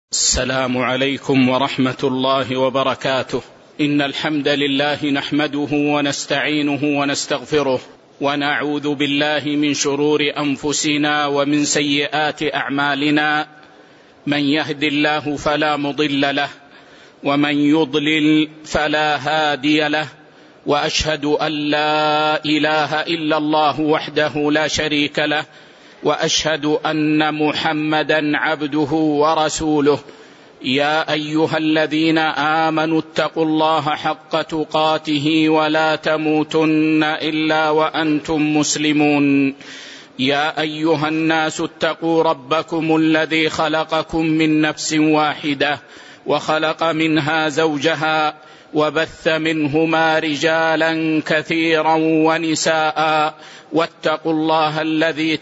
السلام عليكم ورحمة الله وبركاته. إن الحمد لله نحمده ونستعينه ونستغفره، ونعوذ بالله من شرور أنفسنا ومن سيئات أعمالنا. من يهد الله فلا مضل له، ومن يضلل فلا هادي له، وأشهد أن لا إله إلا الله وحده لا شريك له، وأشهد أن محمدا عبده ورسوله. يا أيها الذين آمنوا اتقوا الله حق تقاته ولا تموتن إلا وأنتم مسلمون. يا أيها الناس اتقوا ربكم الذي خلقكم من نفس واحدة، وخلق منها زوجها، وبث منهما رجالا كثيرا ونساء، واتقوا الله الذي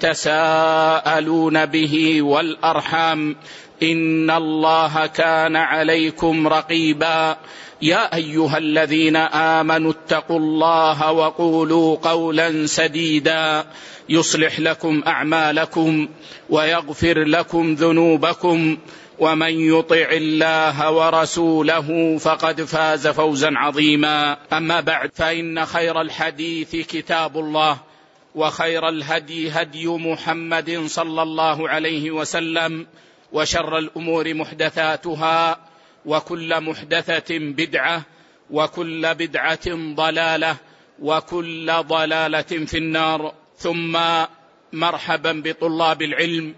تساءلون به والأرحام، إن الله كان عليكم رقيبا. يا أيها الذين آمنوا اتقوا الله وقولوا قولا سديدا يصلح لكم أعمالكم ويغفر لكم ذنوبكم، ومن يطع الله ورسوله فقد فاز فوزا عظيما. أما بعد، فإن خير الحديث كتاب الله، وخير الهدي هدي محمد صلى الله عليه وسلم، وشر الأمور محدثاتها، وكل محدثة بدعة، وكل بدعة ضلالة، وكل ضلالة في النار. ثم مرحبا بطلاب العلم.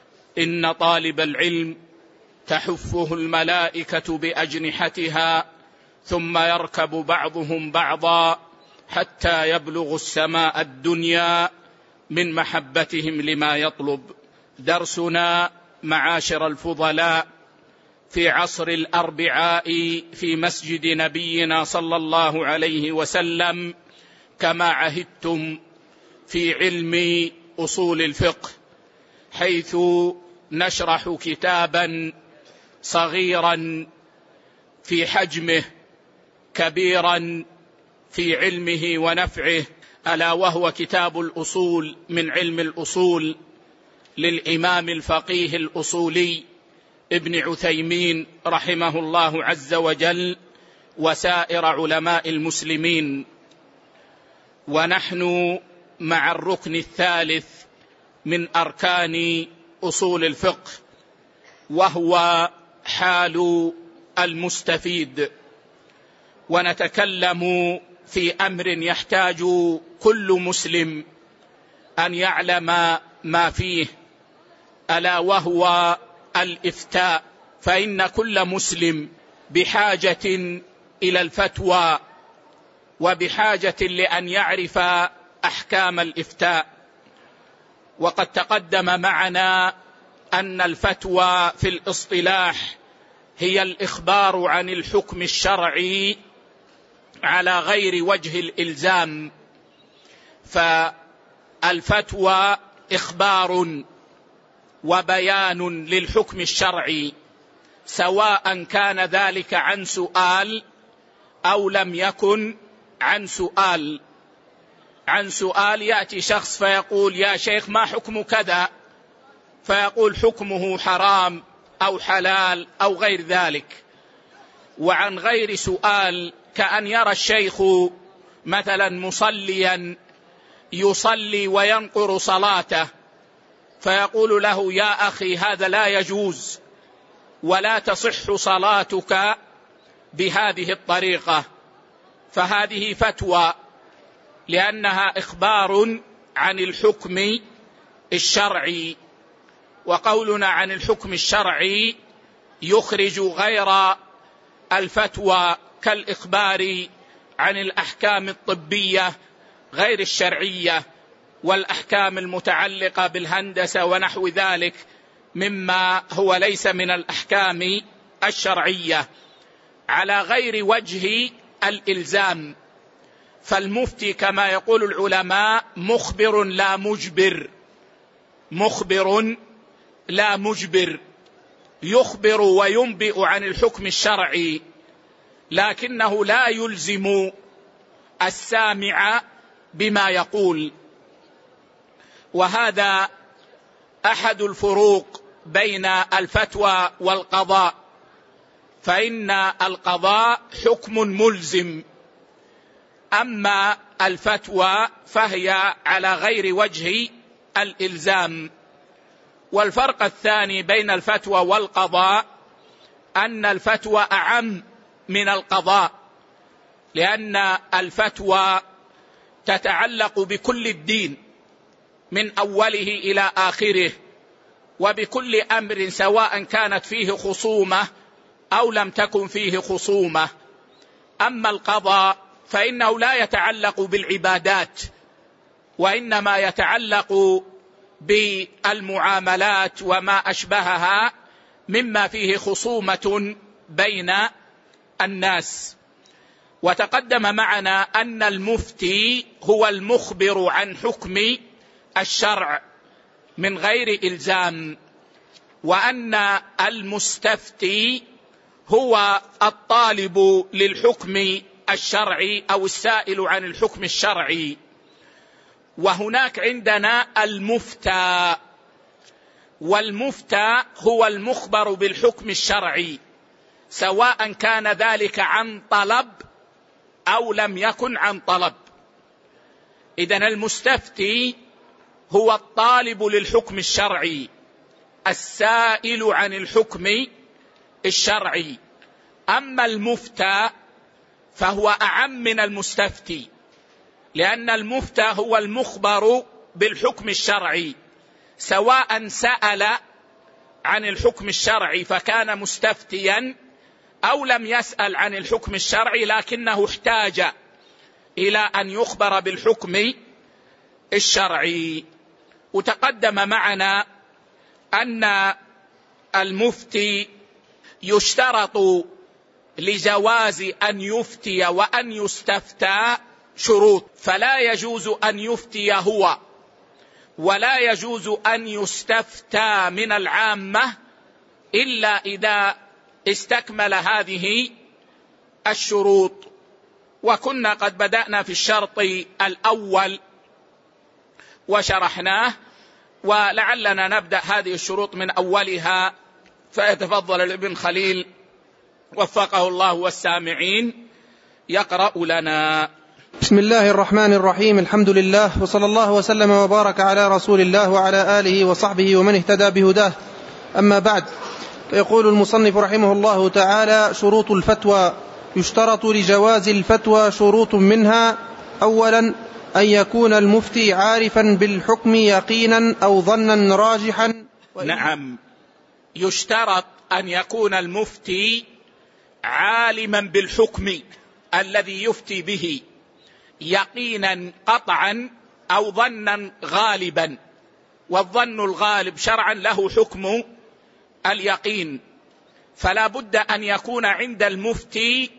إن طالب العلم تحفه الملائكة بأجنحتها، ثم يركب بعضهم بعضا حتى يبلغ السماء الدنيا من محبتهم لما يطلب. درسنا معاشر الفضلاء في عصر الأربعاء في مسجد نبينا صلى الله عليه وسلم، كما عهدتم، في علم أصول الفقه، حيث نشرح كتابا صغيرا في حجمه، كبيرا في علمه ونفعه، ألا وهو كتاب الأصول من علم الأصول للإمام الفقيه الأصولي ابن عثيمين رحمه الله عز وجل، وسائر علماء المسلمين. ونحن مع الركن الثالث من أركان أصول الفقه، وهو حال المستفيد. ونتكلم في أمر يحتاج كل مسلم أن يعلم ما فيه، ألا وهو الإفتاء. فإن كل مسلم بحاجة إلى الفتوى، وبحاجة لأن يعرف أحكام الإفتاء. وقد تقدم معنا أن الفتوى في الاصطلاح هي الإخبار عن الحكم الشرعي على غير وجه الإلزام. فالفتوى إخبار وبيان للحكم الشرعي، سواء كان ذلك عن سؤال أو لم يكن عن سؤال. عن سؤال يأتي شخص فيقول: يا شيخ ما حكم كذا؟ فيقول: حكمه حرام أو حلال أو غير ذلك. وعن غير سؤال، كأن يرى الشيخ مثلا مصليا يصلي وينقر صلاته، فيقول له: يا أخي هذا لا يجوز، ولا تصح صلاتك بهذه الطريقة. فهذه فتوى، لأنها إخبار عن الحكم الشرعي. وقولنا عن الحكم الشرعي يخرج غير الفتوى، كالإخبار عن الأحكام الطبية غير الشرعية، والأحكام المتعلقة بالهندسة ونحو ذلك، مما هو ليس من الأحكام الشرعية، على غير وجه الإلزام. فالمفتي كما يقول العلماء مخبر لا مجبر، مخبر لا مجبر، يخبر وينبئ عن الحكم الشرعي، لكنه لا يلزم السامع بما يقول. وهذا أحد الفروق بين الفتوى والقضاء، فإن القضاء حكم ملزم، أما الفتوى فهي على غير وجه الإلزام. والفرق الثاني بين الفتوى والقضاء أن الفتوى أعم من القضاء، لأن الفتوى تتعلق بكل الدين من أوله إلى آخره، وبكل أمر سواء كانت فيه خصومة أو لم تكن فيه خصومة. أما القضاء فإنه لا يتعلق بالعبادات، وإنما يتعلق بالمعاملات وما أشبهها مما فيه خصومة بين الناس. وتقدم معنا أن المفتي هو المخبر عن حكم الشرع من غير إلزام، وأن المستفتي هو الطالب للحكم الشرعي أو السائل عن الحكم الشرعي. وهناك عندنا المفتى، والمفتى هو المخبر بالحكم الشرعي، سواء كان ذلك عن طلب أو لم يكن عن طلب. إذن المستفتي هو الطالب للحكم الشرعي السائل عن الحكم الشرعي. أما المفتى فهو أعم من المستفتي، لأن المفتى هو المخبر بالحكم الشرعي، سواء سأل عن الحكم الشرعي فكان مستفتيا أو لم يسأل عن الحكم الشرعي لكنه احتاج إلى أن يخبر بالحكم الشرعي. وتقدم معنا أن المفتي يشترط لجواز أن يفتي وأن يستفتى شروط، فلا يجوز أن يفتي هو ولا يجوز أن يستفتى من العامة إلا إذا استكمل هذه الشروط. وكنا قد بدأنا في الشرط الأول وشرحناه، ولعلنا نبدأ هذه الشروط من أولها، فيتفضل الابن خليل وفقه الله والسامعين يقرأ لنا. بسم الله الرحمن الرحيم. الحمد لله، وصلى الله وسلم وبارك على رسول الله وعلى آله وصحبه ومن اهتدى بهداه. أما بعد، فيقول المصنف رحمه الله تعالى: شروط الفتوى. يشترط لجواز الفتوى شروط، منها: أولا أن يكون المفتي عارفا بالحكم يقينا أو ظنا راجحا. نعم، يشترط أن يكون المفتي عالما بالحكم الذي يفتي به يقينا قطعا أو ظنا غالبا، والظن الغالب شرعا له حكم اليقين. فلا بد أن يكون عند المفتي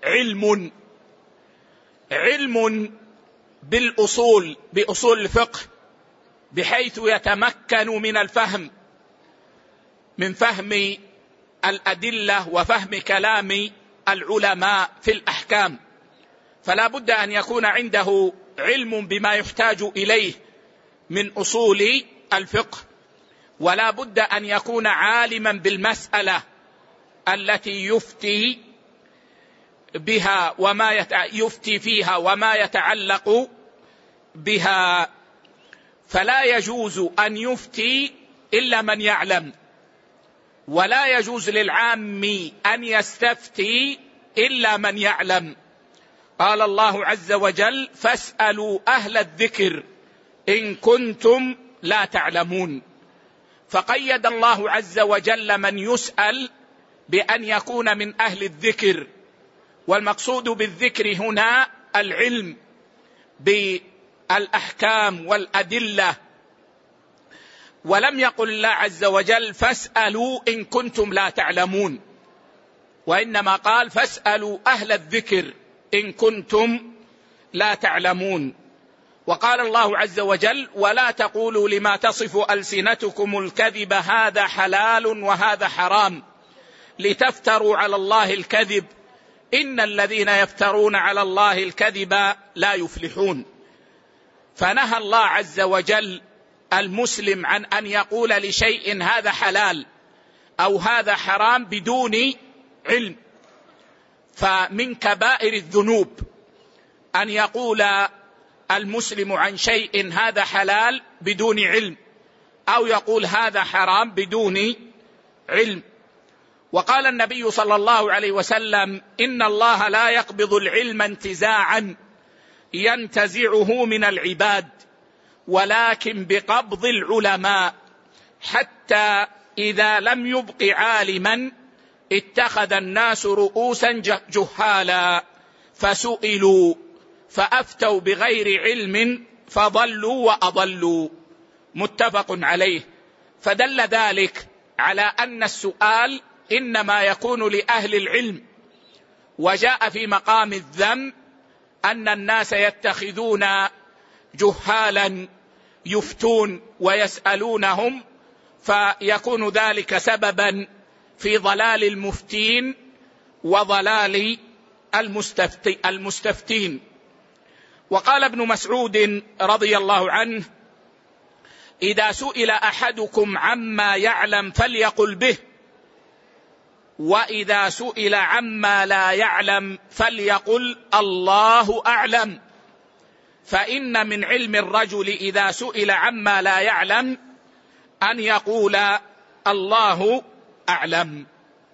علم بالأصول، بأصول الفقه، بحيث يتمكن من الفهم، من فهم الأدلة وفهم كلام العلماء في الأحكام. فلا بد أن يكون عنده علم بما يحتاج إليه من أصول الفقه، ولا بد أن يكون عالما بالمسألة التي يفتي بها يفتي فيها وما يتعلق بها. فلا يجوز أن يفتي إلا من يعلم، ولا يجوز للعام أن يستفتي إلا من يعلم. قال الله عز وجل: فاسألوا أهل الذكر إن كنتم لا تعلمون. فقيد الله عز وجل من يسأل بأن يكون من أهل الذكر، والمقصود بالذكر هنا العلم بالأحكام والأدلة. ولم يقل الله عز وجل: فاسألوا إن كنتم لا تعلمون، وإنما قال: فاسألوا أهل الذكر إن كنتم لا تعلمون. وقال الله عز وجل: ولا تقولوا لما تصف ألسنتكم الكذب هذا حلال وهذا حرام لتفتروا على الله الكذب إن الذين يفترون على الله الكذب لا يفلحون. فنهى الله عز وجل المسلم عن أن يقول لشيء هذا حلال أو هذا حرام بدون علم. فمن كبائر الذنوب أن يقول المسلم عن شيء هذا حلال بدون علم، أو يقول هذا حرام بدون علم. وقال النبي صلى الله عليه وسلم: إن الله لا يقبض العلم انتزاعا ينتزعه من العباد، ولكن بقبض العلماء، حتى إذا لم يبق عالما اتخذ الناس رؤوسا جهالا فسئلوا فأفتوا بغير علم فضلوا وأضلوا. متفق عليه. فدل ذلك على أن السؤال إنما يكون لأهل العلم. وجاء في مقام الذم أن الناس يتخذون جهالا يفتون ويسألونهم، فيكون ذلك سببا في ضلال المفتين وضلال المستفتين. وقال ابن مسعود رضي الله عنه: إذا سئل أحدكم عما يعلم فليقل به، وإذا سئل عما لا يعلم فليقل الله أعلم. فإن من علم الرجل إذا سئل عما لا يعلم أن يقول الله أعلم.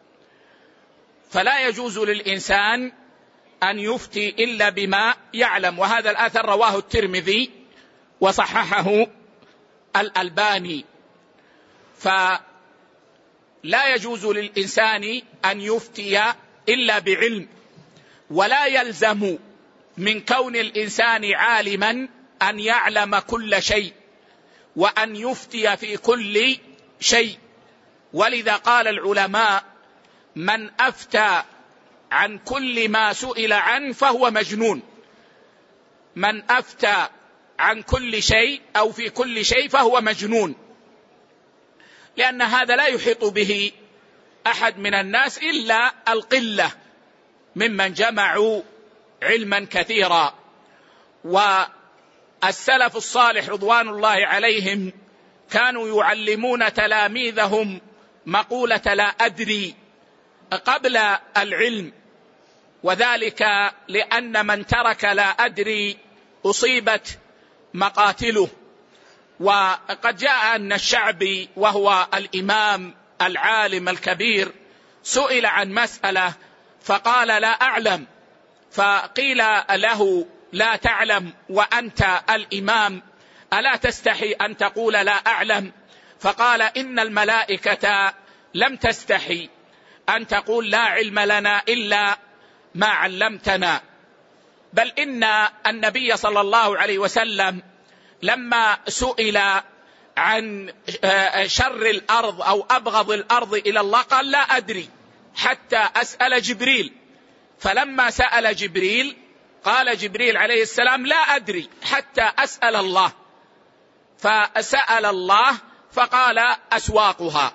فلا يجوز للإنسان أن يفتي إلا بما يعلم. وهذا الأثر رواه الترمذي وصححه الألباني. فلا يجوز للإنسان أن يفتي إلا بعلم، ولا يلزم من كون الإنسان عالما أن يعلم كل شيء وأن يفتي في كل شيء. ولذا قال العلماء: من أفتى عن كل ما سئل عنه فهو مجنون. من أفتى عن كل شيء أو في كل شيء فهو مجنون، لأن هذا لا يحيط به أحد من الناس إلا القلة ممن جمعوا علما كثيرا. والسلف الصالح رضوان الله عليهم كانوا يعلمون تلاميذهم مقولة لا أدري قبل العلم، وذلك لأن من ترك لا أدري أصيبت مقاتله. وقد جاء أن الشعبي وهو الإمام العالم الكبير سئل عن مسألة فقال لا أعلم، فقيل له: لا تعلم وأنت الإمام، ألا تستحي أن تقول لا أعلم؟ فقال: إن الملائكة لم تستحي أن تقول لا علم لنا إلا ما علمتنا. بل إن النبي صلى الله عليه وسلم لما سئل عن شر الأرض أو أبغض الأرض إلى الله قال: لا أدري حتى أسأل جبريل. فلما سأل جبريل قال جبريل عليه السلام: لا أدري حتى أسأل الله. فسأل الله فقال: أسواقها.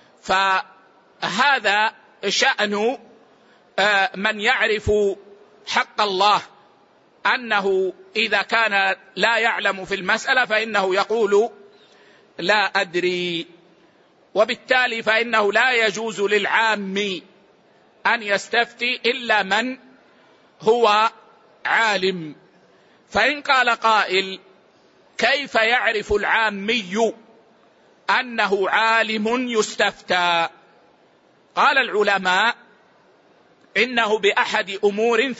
فهذا شأن من يعرف حق الله، أنه إذا كان لا يعلم في المسألة فإنه يقول لا أدري. وبالتالي فإنه لا يجوز للعام أن يستفتي إلا من هو عالم. فإن قال قائل: كيف يعرف العامي أنه عالم يستفتى؟ قال العلماء: إنه بأحد أمور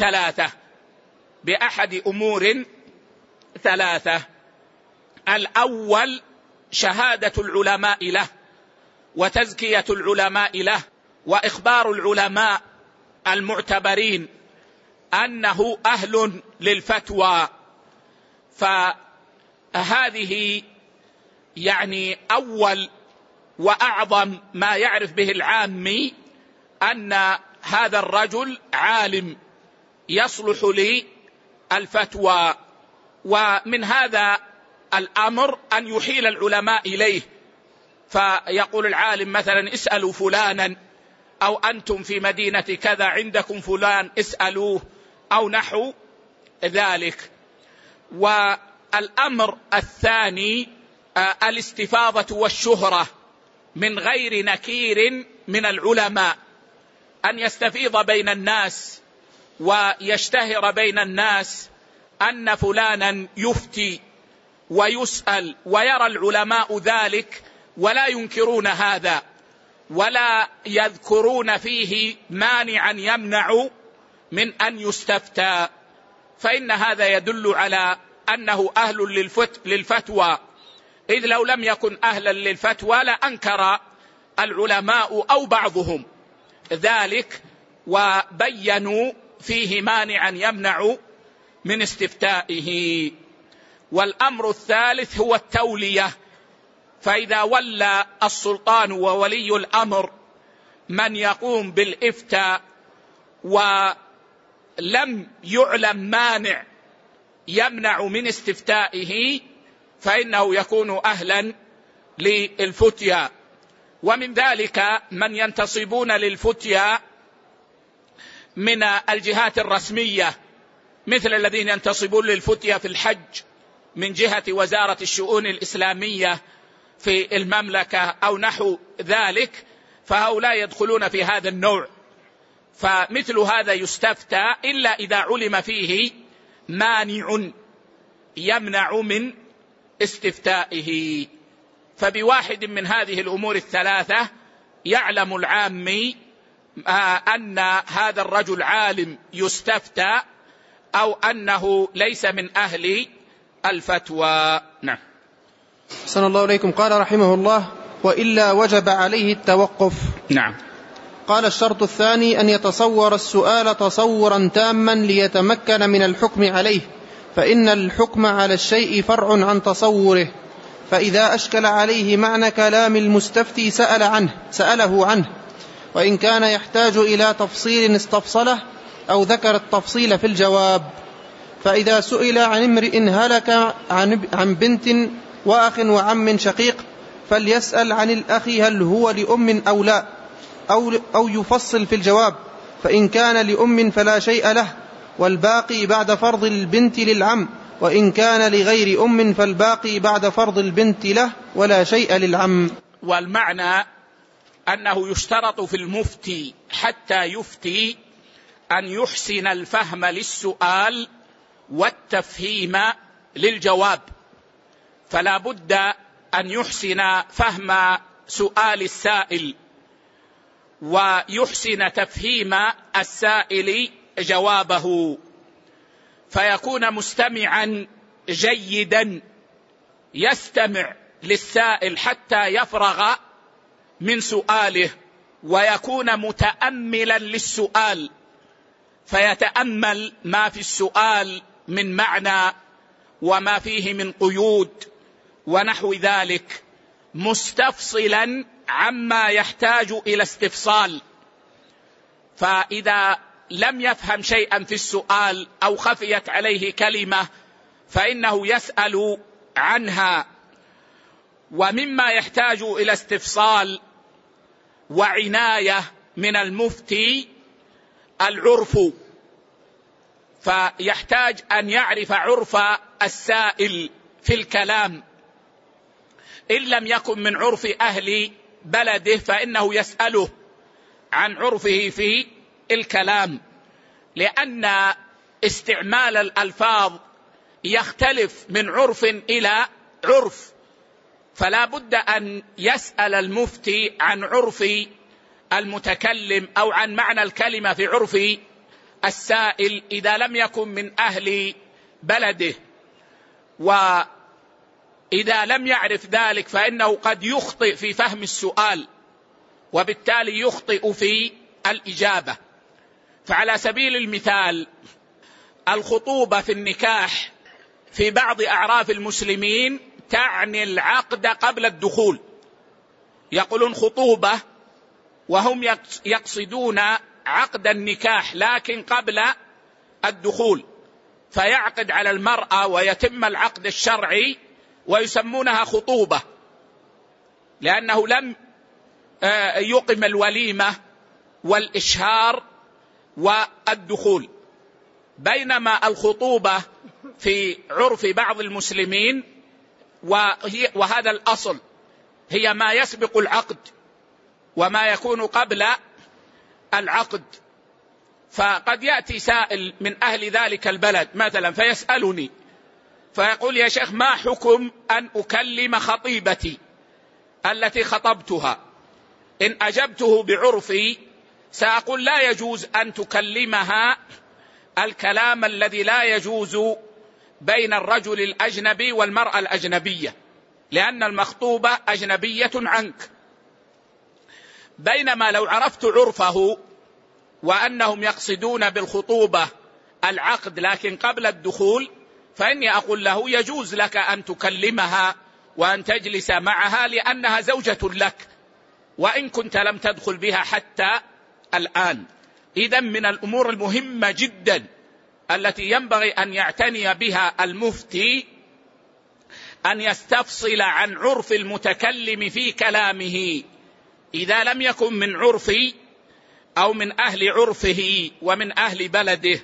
ثلاثة. الأول شهادة العلماء له، وتزكية العلماء له، وإخبار العلماء المعتبرين أنه أهل للفتوى. فهذه يعني أول وأعظم ما يعرف به العامي، أن هذا الرجل عالم يصلح للفتوى. ومن هذا الأمر أن يحيل العلماء إليه، فيقول العالم مثلا: اسألوا فلانا، أو أنتم في مدينة كذا عندكم فلان اسألوه، أو نحو ذلك. والأمر الثاني الاستفاضة والشهرة من غير نكير من العلماء، أن يستفيض بين الناس ويشتهر بين الناس أن فلانا يفتي ويسأل، ويرى العلماء ذلك ولا ينكرون هذا ولا يذكرون فيه مانعا يمنع من أن يستفتى، فإن هذا يدل على أنه أهل للفتوى، إذ لو لم يكن أهلا للفتوى لأنكر العلماء أو بعضهم ذلك وبينوا فيه مانعا يمنع من استفتائه. والأمر الثالث هو التولية، فإذا ولى السلطان وولي الأمر من يقوم بالإفتاء ولم يعلم مانع يمنع من استفتائه فإنه يكون أهلا للفتيا. ومن ذلك من ينتصبون للفتيا من الجهات الرسمية، مثل الذين ينتصبون للفتيا في الحج من جهة وزارة الشؤون الإسلامية في المملكة أو نحو ذلك، فهؤلاء يدخلون في هذا النوع. فمثل هذا يستفتى إلا إذا علم فيه مانع يمنع من استفتائه. فبواحد من هذه الأمور الثلاثة يعلم العامي أن هذا الرجل عالم يستفتى أو أنه ليس من أهل الفتوى. نعم. أحسن الله إليكم. قال رحمه الله: وإلا وجب عليه التوقف. نعم. قال: الشرط الثاني أن يتصور السؤال تصورا تاما ليتمكن من الحكم عليه، فإن الحكم على الشيء فرع عن تصوره، فإذا أشكل عليه معنى كلام المستفتي سأله عنه، وإن كان يحتاج إلى تفصيل استفصله أو ذكر التفصيل في الجواب. فإذا سئل عن امرئ هلك عن بنت وأخ وعم شقيق فليسأل عن الأخ هل هو لأم أو لا، أو يفصل في الجواب، فإن كان لأم فلا شيء له، والباقي بعد فرض البنت للعم، وإن كان لغير أم فالباقي بعد فرض البنت له ولا شيء للعم. والمعنى أنه يشترط في المفتي حتى يفتي أن يحسن الفهم للسؤال والتفهيم للجواب، فلا بد أن يحسن فهم سؤال السائل ويحسن تفهيم السائل جوابه، فيكون مستمعا جيدا يستمع للسائل حتى يفرغ من سؤاله، ويكون متأملا للسؤال فيتأمل ما في السؤال من معنى وما فيه من قيود ونحو ذلك، مستفصلا عما يحتاج إلى استفصال. فإذا لم يفهم شيئا في السؤال أو خفيت عليه كلمة فإنه يسأل عنها. ومما يحتاج إلى استفصال وعناية من المفتي العرف، فيحتاج أن يعرف عرف السائل في الكلام، إن لم يكن من عرف أهل بلده فإنه يسأله عن عرفه في الكلام، لأن استعمال الألفاظ يختلف من عرف إلى عرف، فلا بد أن يسأل المفتي عن عرف المتكلم أو عن معنى الكلمة في عرف السائل إذا لم يكن من أهل بلده. وإذا لم يعرف ذلك فإنه قد يخطئ في فهم السؤال وبالتالي يخطئ في الإجابة. فعلى سبيل المثال الخطوبة في النكاح في بعض أعراف المسلمين تعني العقد قبل الدخول، يقولون خطوبة وهم يقصدون عقد النكاح لكن قبل الدخول، فيعقد على المرأة ويتم العقد الشرعي ويسمونها خطوبة لأنه لم يقم الوليمة والإشهار والدخول. بينما الخطوبة في عرف بعض المسلمين وهذا الأصل هي ما يسبق العقد وما يكون قبل العقد. فقد يأتي سائل من أهل ذلك البلد مثلا فيسألني فيقول: يا شيخ، ما حكم أن أكلم خطيبتي التي خطبتها؟ إن أجبته بعرفي سأقول: لا يجوز أن تكلمها الكلام الذي لا يجوز بين الرجل الأجنبي والمرأة الأجنبية، لأن المخطوبة أجنبية عنك. بينما لو عرفت عرفه وأنهم يقصدون بالخطوبة العقد لكن قبل الدخول، فإني أقول له: يجوز لك أن تكلمها وأن تجلس معها لأنها زوجة لك، وإن كنت لم تدخل بها حتى الآن. إذن من الأمور المهمة جدا التي ينبغي أن يعتني بها المفتي أن يستفصل عن عرف المتكلم في كلامه، إذا لم يكن من عرفي أو من أهل عرفه ومن أهل بلده.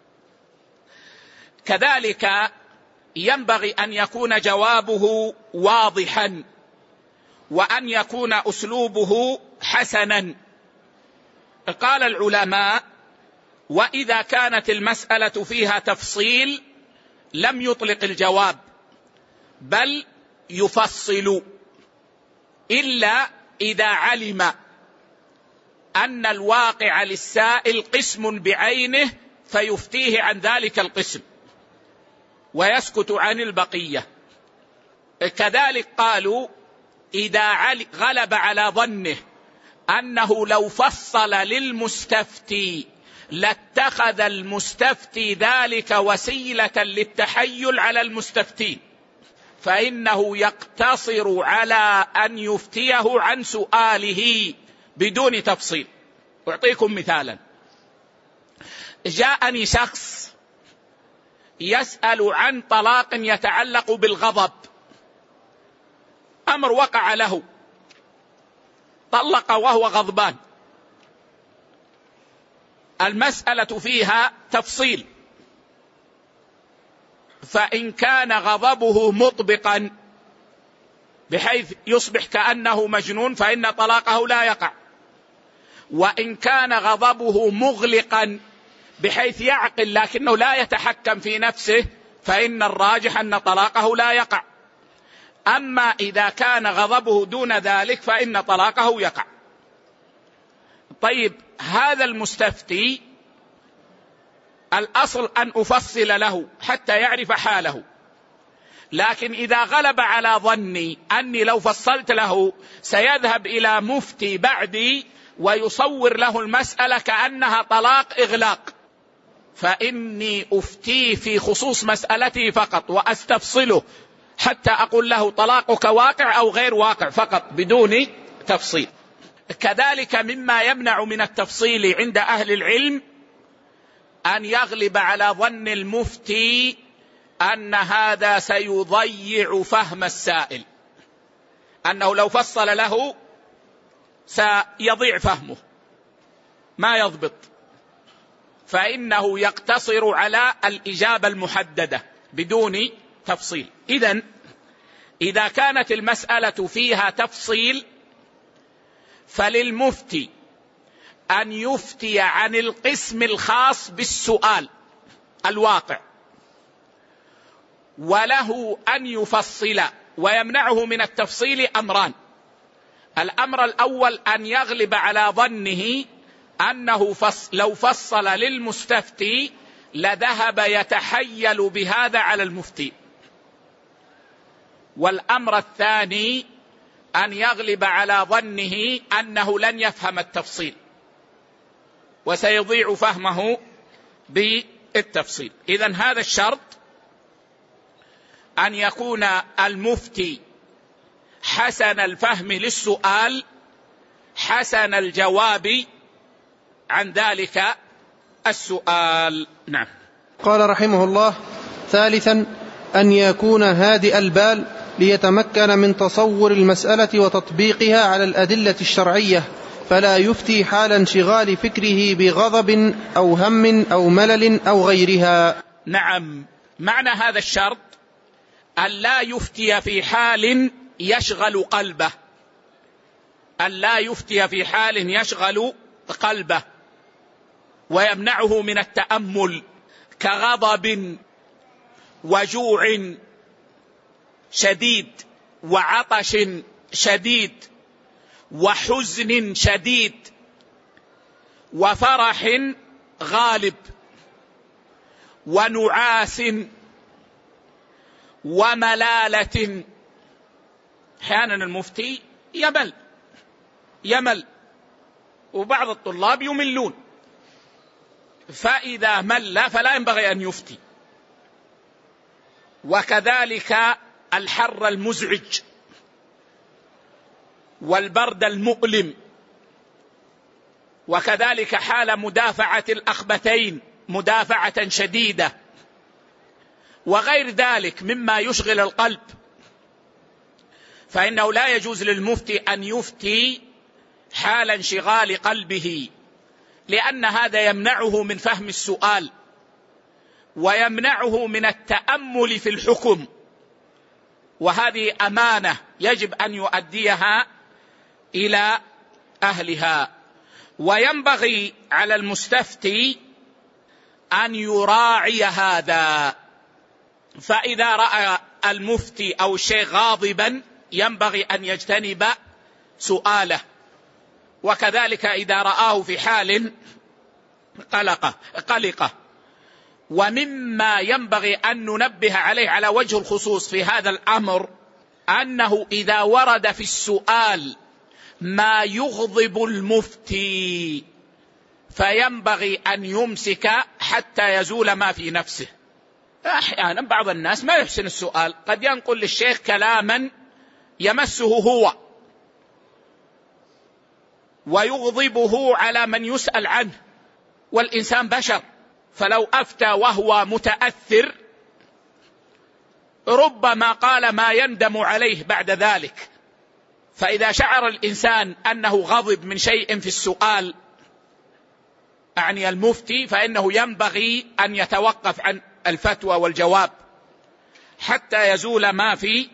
كذلك ينبغي أن يكون جوابه واضحا، وأن يكون أسلوبه حسنا. قال العلماء: وإذا كانت المسألة فيها تفصيل لم يطلق الجواب بل يفصل، إلا إذا علم أن الواقع للسائل قسم بعينه فيفتيه عن ذلك القسم ويسكت عن البقية. كذلك قالوا: إذا غلب على ظنه أنه لو فصل للمستفتي لاتخذ المستفتي ذلك وسيلة للتحيل على المستفتين، فإنه يقتصر على أن يفتيه عن سؤاله بدون تفصيل. أعطيكم مثالا: جاءني شخص يسأل عن طلاق يتعلق بالغضب، أمر وقع له، طلق وهو غضبان، المسألة فيها تفصيل، فإن كان غضبه مطبقا بحيث يصبح كأنه مجنون فإن طلاقه لا يقع، وإن كان غضبه مغلقا بحيث يعقل لكنه لا يتحكم في نفسه فإن الراجح أن طلاقه لا يقع. أما إذا كان غضبه دون ذلك فإن طلاقه يقع. طيب، هذا المستفتي الأصل أن أفصل له حتى يعرف حاله، لكن إذا غلب على ظني أني لو فصلت له سيذهب إلى مفتي بعدي ويصور له المسألة كأنها طلاق إغلاق، فإني أفتيه في خصوص مسألته فقط وأستفصله حتى أقول له طلاقك واقع أو غير واقع فقط بدون تفصيل. كذلك مما يمنع من التفصيل عند أهل العلم أن يغلب على ظن المفتي أن هذا سيضيع فهم السائل، أنه لو فصل له سيضيع فهمه ما يضبط، فإنه يقتصر على الإجابة المحددة بدون تفصيل. إذن إذا كانت المسألة فيها تفصيل فللمفتي أن يفتي عن القسم الخاص بالسؤال الواقع، وله أن يفصل. ويمنعه من التفصيل أمران: الأمر الأول أن يغلب على ظنه أنه لو فصل للمستفتي لذهب يتحيل بهذا على المفتي، والأمر الثاني أن يغلب على ظنه أنه لن يفهم التفصيل وسيضيع فهمه بالتفصيل. إذن هذا الشرط أن يكون المفتي حسن الفهم للسؤال حسن الجواب عن ذلك السؤال. نعم. قال رحمه الله: ثالثا أن يكون هادئ البال ليتمكن من تصور المسألة وتطبيقها على الأدلة الشرعية، فلا يفتي حال انشغال فكره بغضب أو هم أو ملل أو غيرها. نعم، معنى هذا الشرط أن لا يفتي في حال يشغل قلبه، أن لا يفتي في حال يشغل قلبه ويمنعه من التأمل، كغضب وجوع شديد وعطش شديد وحزن شديد وفرح غالب ونعاس وملالة. أحيانا المفتي يمل وبعض الطلاب يملون، فإذا مل فلا ينبغي أن يفتي. وكذلك الحر المزعج والبرد المؤلم، وكذلك حال مدافعة الأخبثين مدافعة شديدة، وغير ذلك مما يشغل القلب، فإنه لا يجوز للمفتي أن يفتي حال انشغال قلبه، لأن هذا يمنعه من فهم السؤال ويمنعه من التأمل في الحكم، وهذه أمانة يجب أن يؤديها إلى أهلها. وينبغي على المستفتي أن يراعي هذا، فإذا رأى المفتي أو الشيخ غاضبا ينبغي أن يجتنب سؤاله، وكذلك إذا رآه في حال قلقة. ومما ينبغي أن ننبه عليه على وجه الخصوص في هذا الأمر أنه إذا ورد في السؤال ما يغضب المفتي فينبغي أن يمسك حتى يزول ما في نفسه. أحيانا بعض الناس ما يحسن السؤال، قد ينقل للشيخ كلاما يمسه هو ويغضبه على من يسأل عنه، والإنسان بشر، فلو أفتى وهو متأثر ربما قال ما يندم عليه بعد ذلك. فإذا شعر الإنسان أنه غضب من شيء في السؤال أعني المفتي، فإنه ينبغي أن يتوقف عن الفتوى والجواب حتى يزول ما في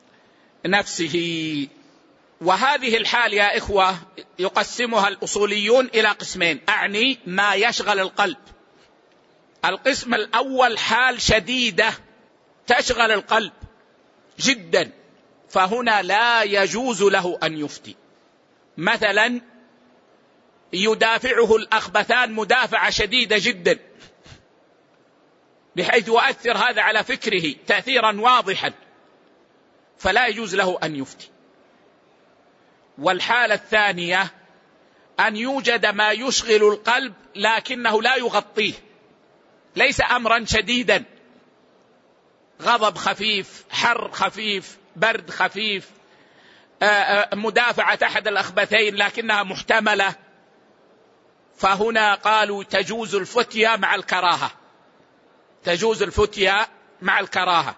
نفسه. وهذه الحال يا إخوة يقسمها الأصوليون إلى قسمين، أعني ما يشغل القلب. القسم الأول حال شديدة تشغل القلب جدا، فهنا لا يجوز له أن يفتي. مثلا يدافعه الأخبثان مدافعة شديدة جدا بحيث يؤثر هذا على فكره تأثيرا واضحا، فلا يجوز له أن يفتي. والحالة الثانية أن يوجد ما يشغل القلب لكنه لا يغطيه، ليس أمرا شديدا، غضب خفيف، حر خفيف، برد خفيف، مدافعة أحد الأخبثين لكنها محتملة، فهنا قالوا تجوز الفتية مع الكراهة، تجوز الفتية مع الكراهة،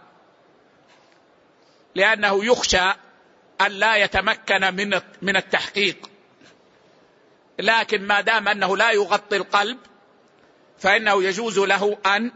لأنه يخشى أن لا يتمكن من التحقيق. لكن ما دام أنه لا يغطي القلب فإنه يجوز له أن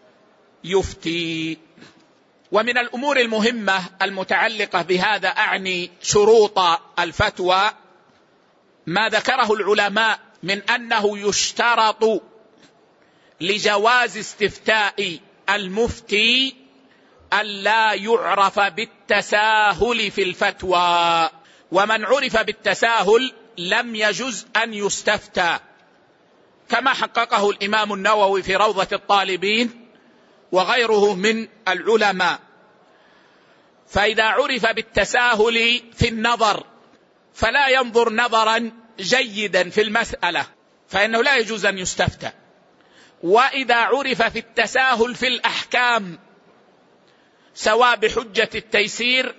يفتي. ومن الأمور المهمة المتعلقة بهذا أعني شروط الفتوى ما ذكره العلماء من أنه يشترط لجواز استفتاء المفتي ألا يعرف بالتساهل في الفتوى، ومن عرف بالتساهل لم يجز أن يستفتى، كما حققه الإمام النووي في روضة الطالبين وغيره من العلماء. فإذا عرف بالتساهل في النظر فلا ينظر نظرا جيدا في المسألة فإنه لا يجوز أن يستفتى. وإذا عرف في التساهل في الأحكام سواء بحجة التيسير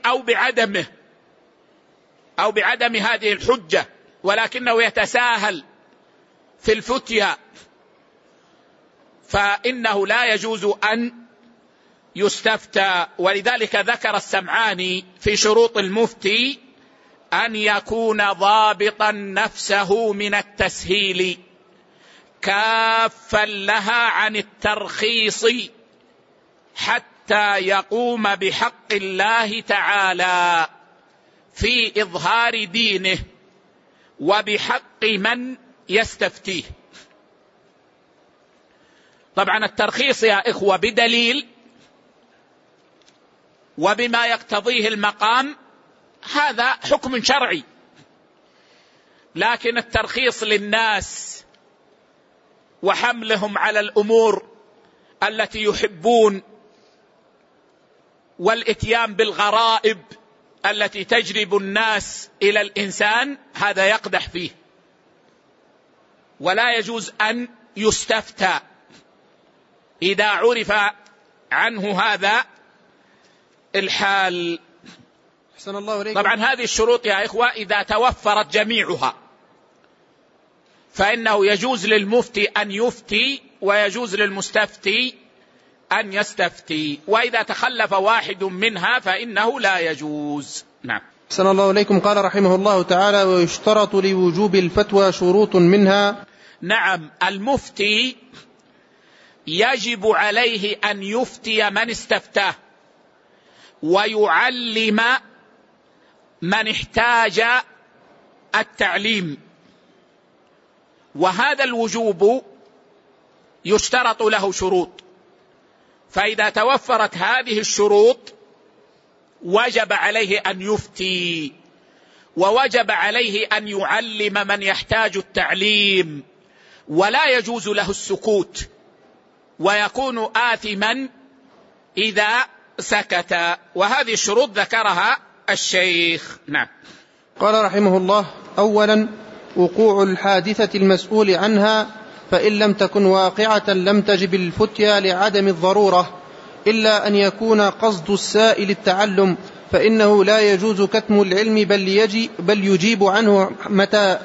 أو بعدم هذه الحجة ولكنه يتساهل في الفتية فإنه لا يجوز أن يستفتى. ولذلك ذكر السمعاني في شروط المفتي أن يكون ضابطا نفسه من التسهيل كافا لها عن الترخيص حتى حتى يقوم بحق الله تعالى في إظهار دينه وبحق من يستفتيه. طبعا الترخيص يا إخوة بدليل وبما يقتضيه المقام هذا حكم شرعي، لكن الترخيص للناس وحملهم على الأمور التي يحبون والإتيان بالغرائب التي تجلب الناس إلى الإنسان هذا يقدح فيه، ولا يجوز أن يستفتى إذا عرف عنه هذا الحال. أحسن الله إليكم. طبعا هذه الشروط يا إخوة إذا توفرت جميعها فإنه يجوز للمفتي أن يفتي ويجوز للمستفتي أن يستفتي، وإذا تخلف واحد منها فإنه لا يجوز. نعم. أحسن الله إليكم. قال رحمه الله تعالى: ويشترط لوجوب الفتوى شروط منها. نعم، المفتي يجب عليه أن يفتي من استفتاه ويعلم من احتاج التعليم، وهذا الوجوب يشترط له شروط، فإذا توفرت هذه الشروط وجب عليه أن يفتي، ووجب عليه أن يعلم من يحتاج التعليم، ولا يجوز له السكوت ويكون آثما إذا سكت، وهذه الشروط ذكرها الشيخ. نعم. قال رحمه الله: أولا وقوع الحادثة المسؤول عنها، فإن لم تكن واقعة لم تجب الفتيا لعدم الضرورة، إلا أن يكون قصد السائل التعلم، فإنه لا يجوز كتم العلم بل يجيب عنه متى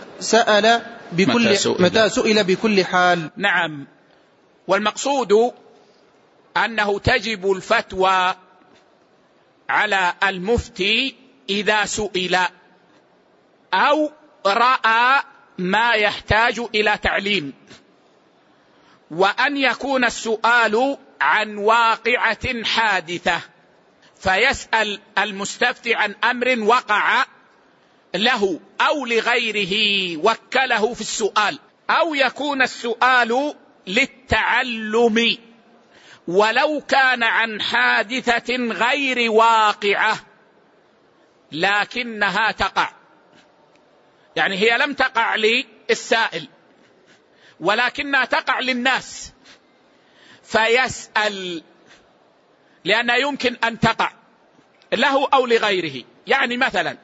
سئل بكل حال. نعم، والمقصود أنه تجب الفتوى على المفتي إذا سئل أو رأى ما يحتاج إلى تعليم، وأن يكون السؤال عن واقعة حادثة فيسأل المستفتي عن أمر وقع له أو لغيره وكله في السؤال، أو يكون السؤال للتعلم ولو كان عن حادثة غير واقعة لكنها تقع، يعني هي لم تقع للسائل ولكنها تقع للناس فيسأل، لأن يمكن أن تقع له أو لغيره. يعني مثلا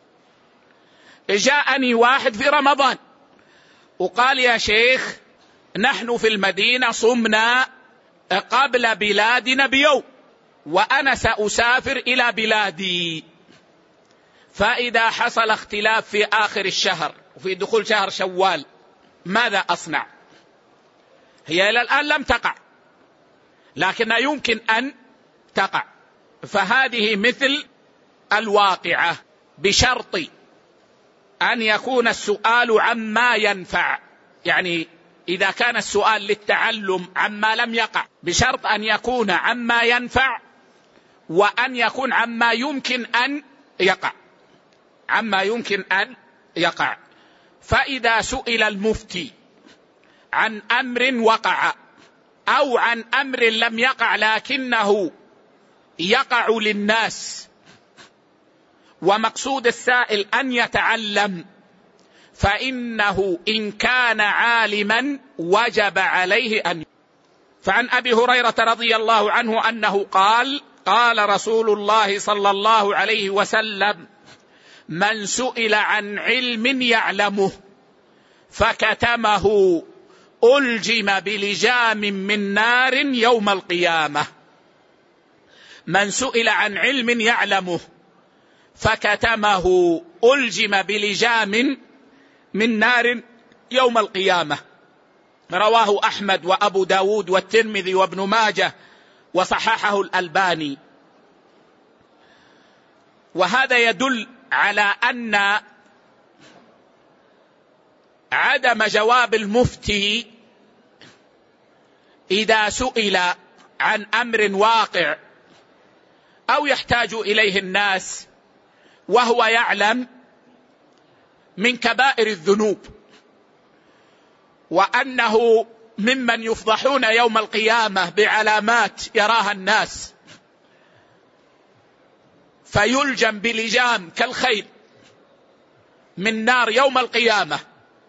جاءني واحد في رمضان وقال: يا شيخ نحن في المدينة صمنا قبل بلادنا بيوم وأنا سأسافر إلى بلادي، فإذا حصل اختلاف في آخر الشهر وفي دخول شهر شوال ماذا أصنع؟ هي إلى الآن لم تقع لكنها يمكن أن تقع، فهذه مثل الواقعة بشرط أن يكون السؤال عما ينفع، يعني إذا كان السؤال للتعلم عما لم يقع بشرط أن يكون عما ينفع وأن يكون عما يمكن أن يقع. فإذا سئل المفتي عن أمر وقع أو عن أمر لم يقع لكنه يقع للناس ومقصود السائل أن يتعلم، فإنه إن كان عالما وجب عليه أن. فعن أبي هريرة رضي الله عنه أنه قال: قال رسول الله صلى الله عليه وسلم: من سئل عن علم يعلمه فكتمه ألجم بلجام من نار يوم القيامة. من سئل عن علم يعلمه فكتمه ألجم بلجام من نار يوم القيامة. رواه أحمد وأبو داود والترمذي وابن ماجه وصححه الألباني. وهذا يدل على أن عدم جواب المفتي إذا سئل عن أمر واقع أو يحتاج إليه الناس وهو يعلم من كبائر الذنوب، وأنه ممن يفضحون يوم القيامة بعلامات يراها الناس، فيلجم بلجام كالخيل من نار يوم القيامة،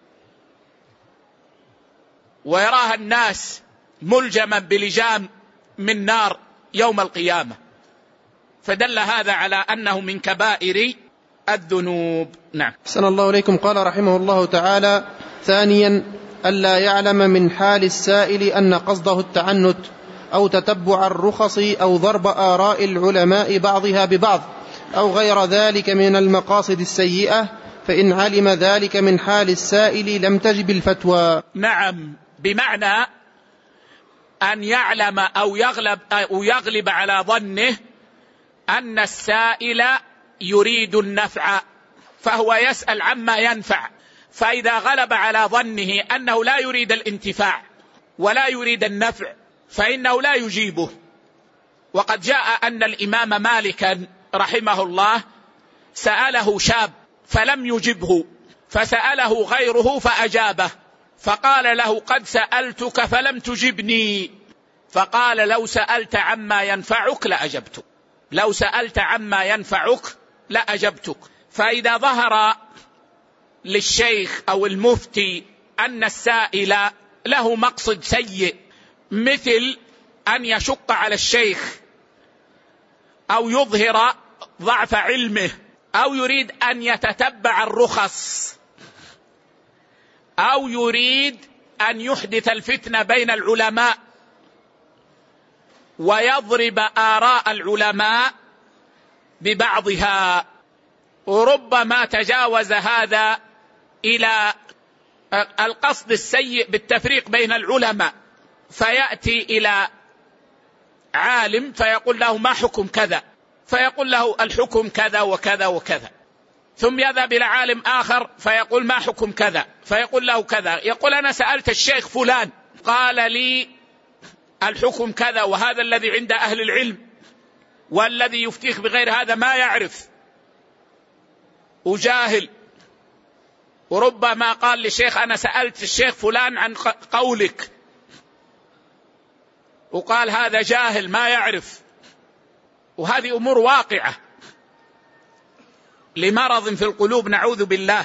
ويراها الناس ملجما بلجام من نار يوم القيامة، فدل هذا على أنه من كبائر الذنوب. نعم. أحسن الله إليكم. قال رحمه الله تعالى: ثانيا ألا يعلم من حال السائل أن قصده التعنت أو تتبع الرخص أو ضرب آراء العلماء بعضها ببعض أو غير ذلك من المقاصد السيئة، فإن علم ذلك من حال السائل لم تجب الفتوى. نعم، بمعنى أن يعلم أو يغلب على ظنه أن السائل يريد النفع، فهو يسأل عما ينفع، فإذا غلب على ظنه أنه لا يريد الانتفاع ولا يريد النفع فإنه لا يجيبه. وقد جاء أن الإمام مالكا رحمه الله سأله شاب فلم يجبه، فسأله غيره فأجابه، فقال له: قد سألتك فلم تجبني. فقال: لو سألت عما ينفعك لأجبتك، لو سألت عما ينفعك لأجبتك. فإذا ظهر للشيخ أو المفتي أن السائل له مقصد سيء، مثل أن يشق على الشيخ أو يظهر ضعف علمه أو يريد أن يتتبع الرخص أو يريد أن يحدث الفتنة بين العلماء ويضرب آراء العلماء ببعضها، وربما تجاوز هذا إلى القصد السيء بالتفريق بين العلماء، فيأتي إلى عالم فيقول له: ما حكم كذا؟ فيقول له: الحكم كذا وكذا وكذا. ثم يذهب إلى عالم آخر فيقول: ما حكم كذا؟ فيقول له كذا. يقول: أنا سألت الشيخ فلان قال لي الحكم كذا، وهذا الذي عند أهل العلم، والذي يفتيك بغير هذا ما يعرف وجاهل. وربما قال للشيخ: أنا سألت الشيخ فلان عن قولك، وقال هذا جاهل ما يعرف. وهذه أمور واقعة لمرض في القلوب نعوذ بالله.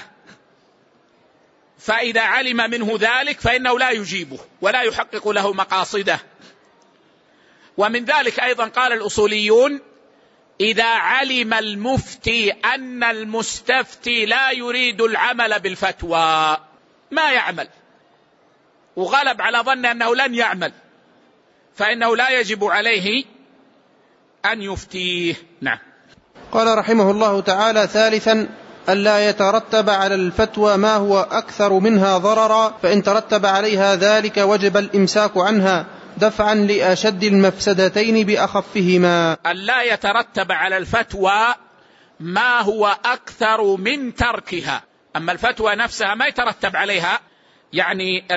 فإذا علم منه ذلك فإنه لا يجيبه ولا يحقق له مقاصده. ومن ذلك أيضا قال الأصوليون: إذا علم المفتي أن المستفتي لا يريد العمل بالفتوى، ما يعمل، وغلب على ظن أنه لن يعمل، فإنه لا يجب عليه أن يفتيه. نعم. قال رحمه الله تعالى: ثالثا ألا يترتب على الفتوى ما هو أكثر منها ضررا، فإن ترتب عليها ذلك وجب الإمساك عنها دفعا لأشد المفسدتين بأخفهما. ألا يترتب على الفتوى ما هو أكثر من تركها. أما الفتوى نفسها ما يترتب عليها يعني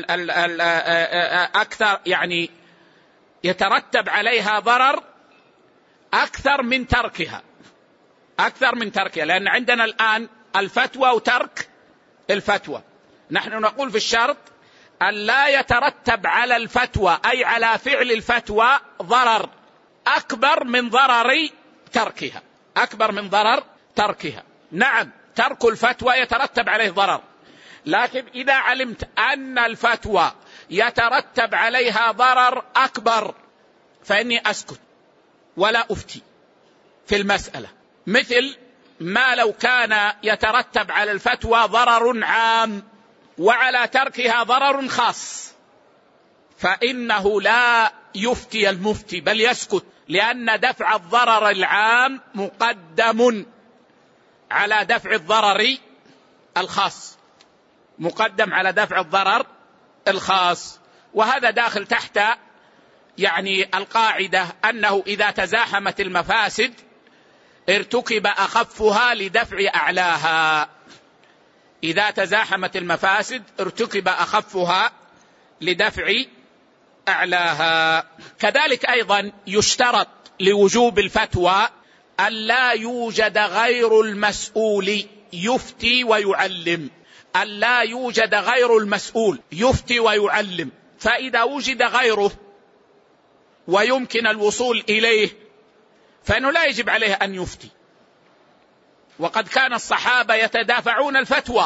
أكثر، يعني يترتب عليها ضرر أكثر من تركها، أكثر من تركها. لأن عندنا الآن الفتوى وترك الفتوى. نحن نقول في الشرط أن لا يترتب على الفتوى أي على فعل الفتوى ضرر أكبر من ضرر تركها، أكبر من ضرر تركها. نعم، ترك الفتوى يترتب عليه ضرر، لكن إذا علمت أن الفتوى يترتب عليها ضرر أكبر فإني أسكت ولا أفتي في المسألة. مثل ما لو كان يترتب على الفتوى ضرر عام وعلى تركها ضرر خاص، فإنه لا يفتي المفتي بل يسكت، لأن دفع الضرر العام مقدم على دفع الضرر الخاص، مقدم على دفع الضرر الخاص. وهذا داخل تحت يعني القاعدة أنه إذا تزاحمت المفاسد ارتكب أخفها لدفع أعلاها. إذا تزاحمت المفاسد ارتكب أخفها لدفع أعلاها. كذلك أيضا يشترط لوجوب الفتوى أن لا يوجد غير المسؤول يفتي ويعلم، أن لا يوجد غير المسؤول يفتي ويعلم. فإذا وجد غيره ويمكن الوصول إليه فإنه لا يجب عليه أن يفتي. وقد كان الصحابة يتدافعون الفتوى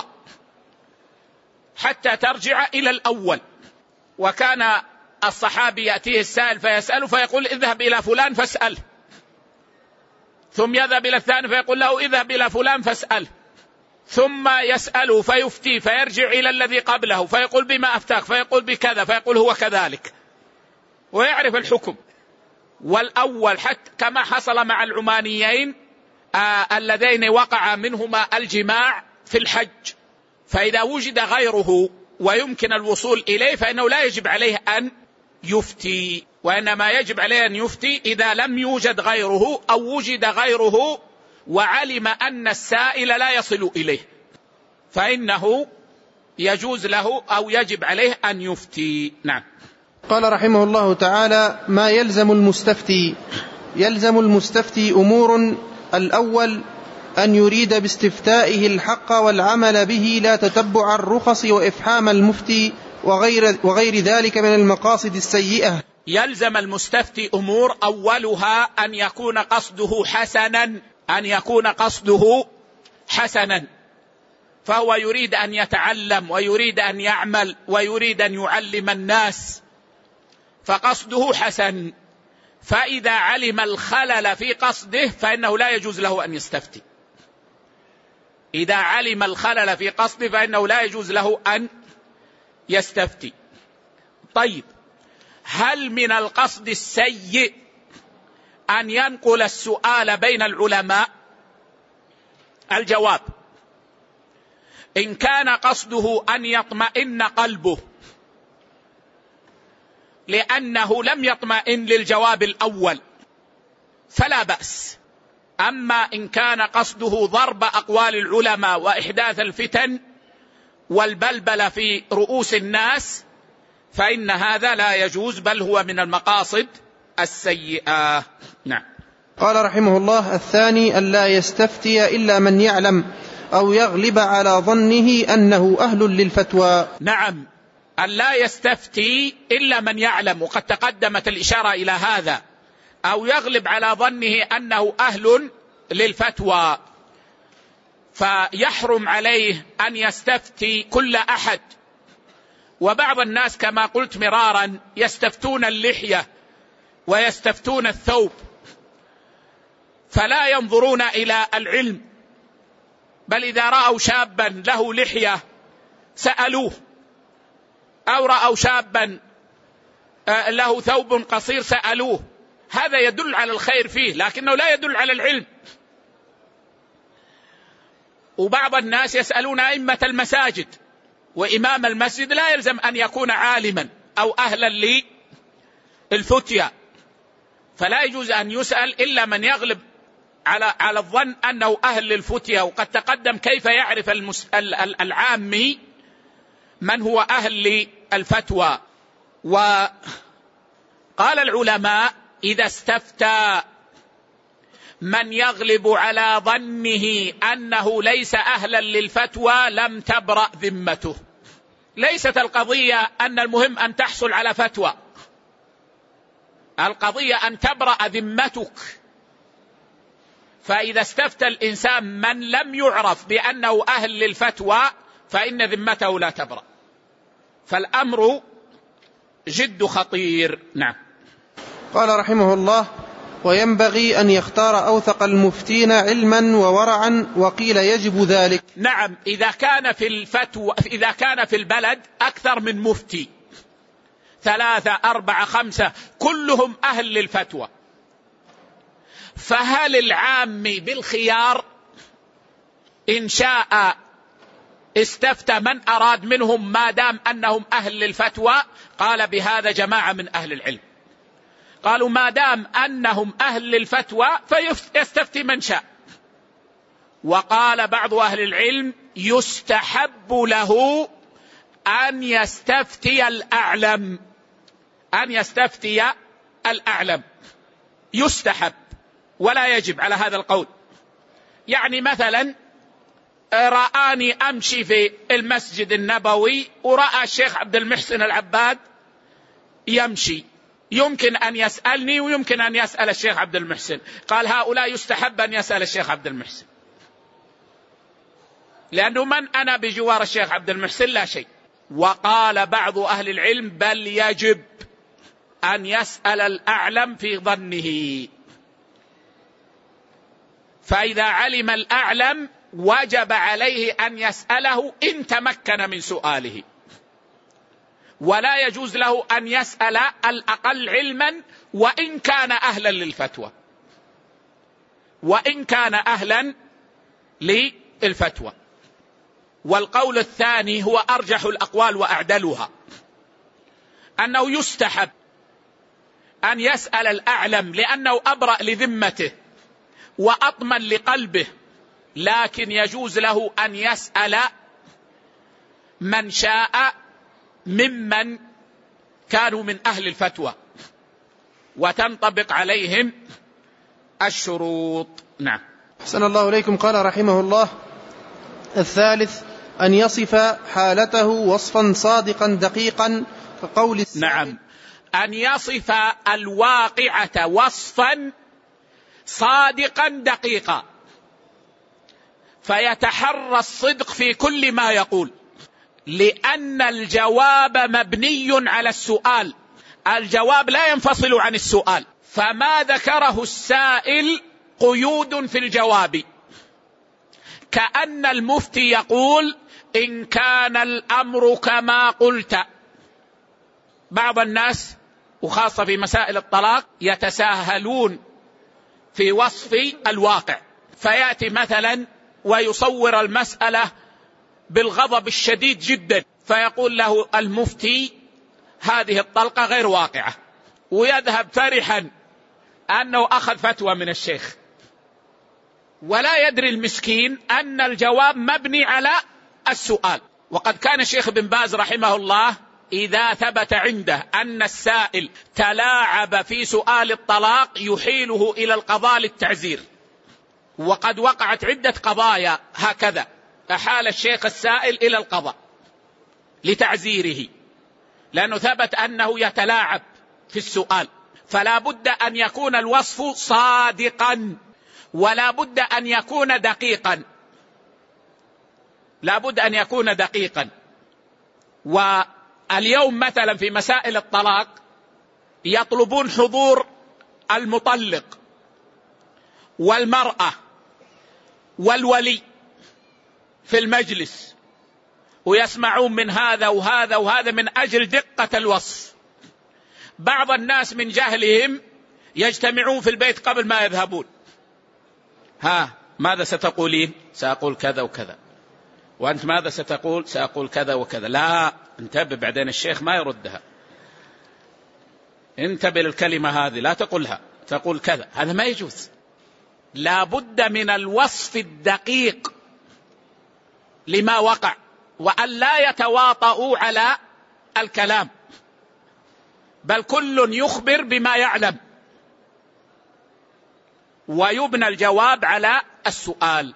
حتى ترجع إلى الأول، وكان الصحابي يأتيه السائل فيسأله فيقول اذهب إلى فلان فاسأله، ثم يذهب إلى الثاني فيقول له اذهب إلى فلان فاسأله، ثم يسأله فيفتي فيرجع إلى الذي قبله فيقول بما أفتاك، فيقول بكذا، فيقول هو كذلك، ويعرف الحكم. والأول حتى كما حصل مع العمانيين اللذين وقع منهما الجماع في الحج، فإذا وجد غيره ويمكن الوصول إليه فإنه لا يجب عليه أن يفتي، وإنما يجب عليه أن يفتي إذا لم يوجد غيره أو وجد غيره وعلم أن السائل لا يصل إليه، فإنه يجوز له أو يجب عليه أن يفتي. نعم. قال رحمه الله تعالى: ما يلزم المستفتي. يلزم المستفتي أمور: الأول أن يريد باستفتائه الحق والعمل به، لا تتبع الرخص وإفحام المفتي وغير ذلك من المقاصد السيئة. يلزم المستفتي أمور: أولها أن يكون قصده حسنا، أن يكون قصده حسنا، فهو يريد أن يتعلم ويريد أن يعمل ويريد أن يعلم الناس، فقصده حسن. فإذا علم الخلل في قصده فإنه لا يجوز له أن يستفتي. إذا علم الخلل في قصده فإنه لا يجوز له أن يستفتي. طيب، هل من القصد السيء أن ينقل السؤال بين العلماء؟ الجواب: إن كان قصده أن يطمئن قلبه لأنه لم يطمئن للجواب الأول فلا بأس. أما إن كان قصده ضرب أقوال العلماء وإحداث الفتن والبلبل في رؤوس الناس فإن هذا لا يجوز، بل هو من المقاصد السيئة. نعم. قال رحمه الله: الثاني أن لا يستفتي إلا من يعلم أو يغلب على ظنه أنه أهل للفتوى. نعم، أن لا يستفتي إلا من يعلم، وقد تقدمت الإشارة إلى هذا، أو يغلب على ظنه أنه أهل للفتوى، فيحرم عليه أن يستفتي كل أحد. وبعض الناس كما قلت مرارا يستفتون اللحية ويستفتون الثوب، فلا ينظرون إلى العلم، بل إذا رأوا شابا له لحية سألوه، أو رأوا شابا له ثوب قصير سألوه. هذا يدل على الخير فيه لكنه لا يدل على العلم. وبعض الناس يسألون أئمة المساجد، وإمام المسجد لا يلزم أن يكون عالما أو أهلا للفتية، فلا يجوز أن يسأل إلا من يغلب على الظن أنه أهل للفتية. وقد تقدم كيف يعرف العامي من هو أهل للفتوى. وقال العلماء: إذا استفتى من يغلب على ظنه أنه ليس أهلا للفتوى لم تبرأ ذمته. ليست القضية أن المهم أن تحصل على فتوى، القضية أن تبرأ ذمتك. فإذا استفتى الإنسان من لم يعرف بأنه أهل للفتوى فإن ذمته لا تبرأ، فالأمر جد خطير. نعم. قال رحمه الله: وينبغي أن يختار أوثق المفتين علما وورعا، وقيل يجب ذلك. نعم، إذا كان في البلد أكثر من مفتي، 3 4 5 كلهم أهل للفتوى، فهل العام بالخيار؟ إن شاء استفتى من أراد منهم ما دام أنهم أهل للفتوى. قال بهذا جماعة من أهل العلم، قالوا ما دام أنهم أهل للفتوى فيستفتي من شاء. وقال بعض أهل العلم: يستحب له أن يستفتي الأعلم، أن يستفتي الأعلم. يستحب ولا يجب على هذا القول. يعني مثلا رآني أمشي في المسجد النبوي ورأى الشيخ عبد المحسن العباد يمشي، يمكن أن يسألني ويمكن أن يسأل الشيخ عبد المحسن، قال هؤلاء يستحب أن يسأل الشيخ عبد المحسن، لأنه من أنا بجوار الشيخ عبد المحسن؟ لا شيء. وقال بعض أهل العلم بل يجب أن يسأل الأعلم في ظنه، فإذا علم الأعلم وجب عليه أن يسأله إن تمكن من سؤاله، ولا يجوز له أن يسأل الأقل علما وإن كان أهلا للفتوى، وإن كان أهلا للفتوى. والقول الثاني هو أرجح الأقوال وأعدلها، أنه يستحب أن يسأل الأعلم لأنه أبرأ لذمته وأطمن لقلبه، لكن يجوز له أن يسأل من شاء ممن كانوا من أهل الفتوى وتنطبق عليهم الشروط. نعم. أحسن الله إليكم. قال رحمه الله: الثالث أن يصف حالته وصفا صادقا دقيقا كقول نعم، أن يصف الواقعة وصفا صادقا دقيقا، فيتحرى الصدق في كل ما يقول، لأن الجواب مبني على السؤال، الجواب لا ينفصل عن السؤال، فما ذكره السائل قيود في الجواب، كأن المفتي يقول إن كان الأمر كما قلت. بعض الناس وخاصة في مسائل الطلاق يتساهلون في وصف الواقع، فيأتي مثلا ويصور المسألة بالغضب الشديد جدا، فيقول له المفتي هذه الطلقة غير واقعة، ويذهب فرحا أنه أخذ فتوى من الشيخ، ولا يدري المسكين أن الجواب مبني على السؤال. وقد كان الشيخ بن باز رحمه الله إذا ثبت عنده أن السائل تلاعب في سؤال الطلاق يحيله إلى القضاء للتعزير، وقد وقعت عدة قضايا هكذا أحال الشيخ السائل إلى القضاء لتعزيره، لأنه ثبت أنه يتلاعب في السؤال. فلا بد أن يكون الوصف صادقا، ولا بد أن يكون دقيقا، لا بد أن يكون دقيقا. واليوم مثلا في مسائل الطلاق يطلبون حضور المطلق والمرأة والولي في المجلس، ويسمعون من هذا وهذا وهذا من أجل دقة الوصف. بعض الناس من جهلهم يجتمعون في البيت قبل ما يذهبون، ها ماذا ستقولين؟ سأقول كذا وكذا. وأنت ماذا ستقول؟ سأقول كذا وكذا. لا، انتبه بعدين الشيخ ما يردها، انتبه للكلمة هذه لا تقولها، تقول كذا، هذا ما يجوز. لا بد من الوصف الدقيق لما وقع، وأن لا يتواطؤوا على الكلام، بل كل يخبر بما يعلم، ويبنى الجواب على السؤال.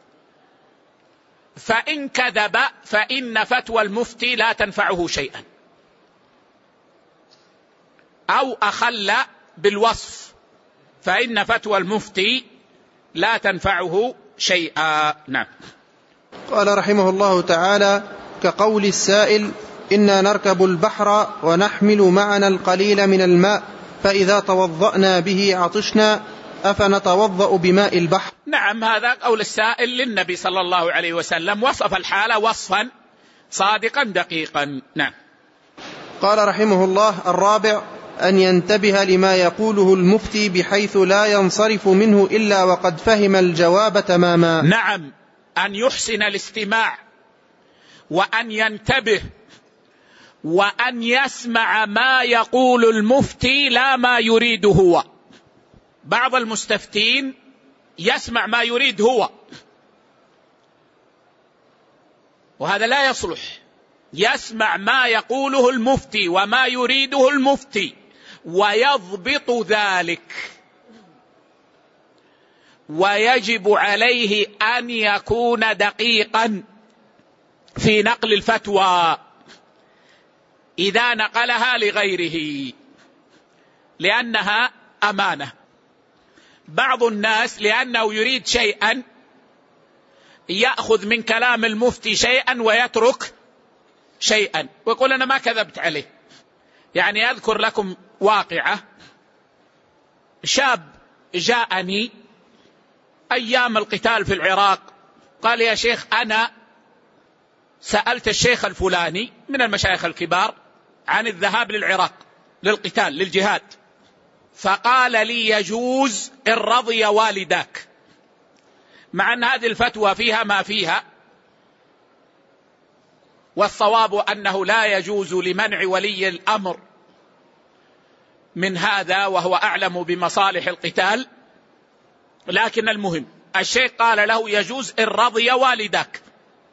فإن كذب فإن فتوى المفتي لا تنفعه شيئا، أو أخل بالوصف فإن فتوى المفتي لا تنفعه شيئا. نعم. قال رحمه الله تعالى: كقول السائل: إنا نركب البحر ونحمل معنا القليل من الماء فإذا توضأنا به عطشنا أفنتوضأ بماء البحر. نعم، هذا قول السائل للنبي صلى الله عليه وسلم، وصف الحالة وصفا صادقا دقيقا. نعم. قال رحمه الله: الرابع أن ينتبه لما يقوله المفتي بحيث لا ينصرف منه إلا وقد فهم الجواب تماما. نعم، أن يحسن الاستماع وأن ينتبه وأن يسمع ما يقول المفتي لا ما يريد هو. بعض المستفتين يسمع ما يريد هو، وهذا لا يصلح. يسمع ما يقوله المفتي وما يريده المفتي ويضبط ذلك، ويجب عليه أن يكون دقيقا في نقل الفتوى إذا نقلها لغيره، لأنها أمانة. بعض الناس لأنه يريد شيئا يأخذ من كلام المفتي شيئا ويترك شيئا ويقول أنا ما كذبت عليه. يعني أذكر لكم واقعة، شاب جاءني أيام القتال في العراق قال يا شيخ أنا سألت الشيخ الفلاني من المشايخ الكبار عن الذهاب للعراق للقتال للجهاد، فقال لي يجوز إن رضي والداك، مع أن هذه الفتوى فيها ما فيها، والصواب أنه لا يجوز لمنع ولي الأمر من هذا وهو أعلم بمصالح القتال. لكن المهم الشيخ قال له يجوز إن رضي والداك.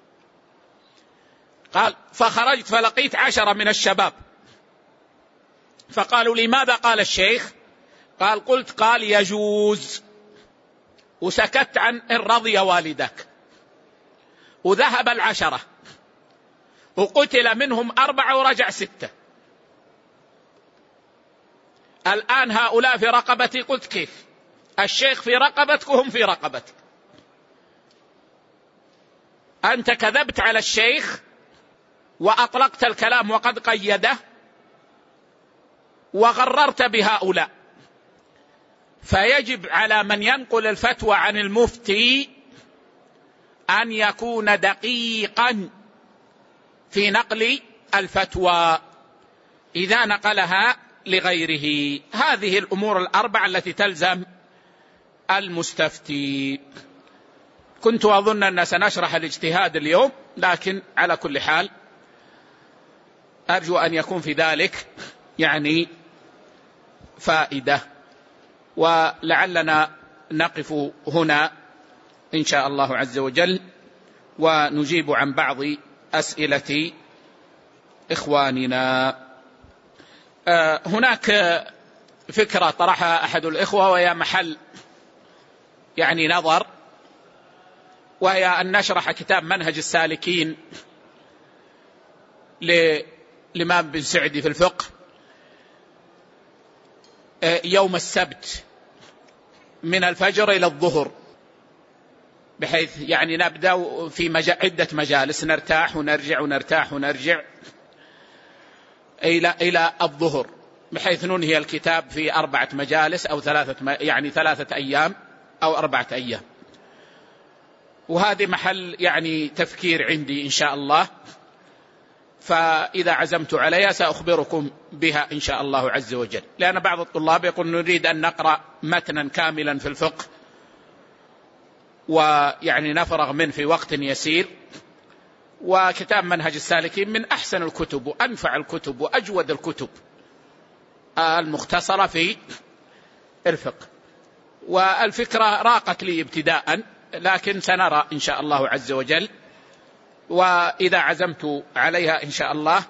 قال فخرجت فلقيت 10 من الشباب فقالوا لي ماذا قال الشيخ؟ قال يجوز، وسكت عن إن رضي والدك. وذهب 10 وقتل منهم 4 ورجع 6. الآن هؤلاء في رقبتي. قلت كيف؟ الشيخ في رقبتك وهم في رقبتك. أنت كذبت على الشيخ وأطلقت الكلام وقد قيده وغررت بهؤلاء. فيجب على من ينقل الفتوى عن المفتي أن يكون دقيقا في نقل الفتوى إذا نقلها لغيره. هذه الأمور الأربعة التي تلزم المستفتي. كنت أظن أن سنشرح الاجتهاد اليوم، لكن على كل حال أرجو أن يكون في ذلك يعني فائدة، ولعلنا نقف هنا إن شاء الله عز وجل ونجيب عن بعض أسئلة إخواننا. هناك فكرة طرحها أحد الإخوة وهي محل يعني نظر، وهي أن نشرح كتاب منهج السالكين للإمام بن سعدي في الفقه يوم السبت من الفجر إلى الظهر، بحيث يعني نبدأ في عدة مجالس، نرتاح ونرجع ونرتاح ونرجع إلى الظهر، بحيث ننهي الكتاب في 4 مجالس أو 3 أيام أو 4 أيام. وهذه محل يعني تفكير عندي إن شاء الله، فإذا عزمت عليها سأخبركم بها إن شاء الله عز وجل. لأن بعض الطلاب يقول نريد أن نقرأ متنا كاملا في الفقه ويعني نفرغ منه في وقت يسير، وكتاب منهج السالكين من أحسن الكتب وأنفع الكتب وأجود الكتب المختصرة في الفقه. والفكرة راقت لي ابتداء، لكن سنرى إن شاء الله عز وجل، وإذا عزمت عليها إن شاء الله